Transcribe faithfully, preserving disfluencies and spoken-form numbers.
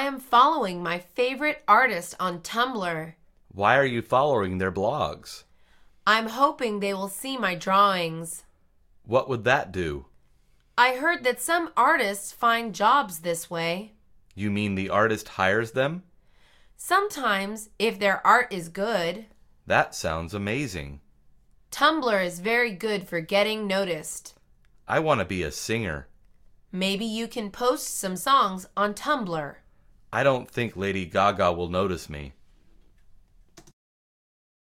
I am following my favorite artist on Tumblr. Why are you following their blogs? I'm hoping they will see my drawings. What would that do? I heard that some artists find jobs this way. You mean the artist hires them? Sometimes, if their art is good. That sounds amazing. Tumblr is very good for getting noticed. I want to be a singer. Maybe you can post some songs on Tumblr. I don't think Lady Gaga will notice me.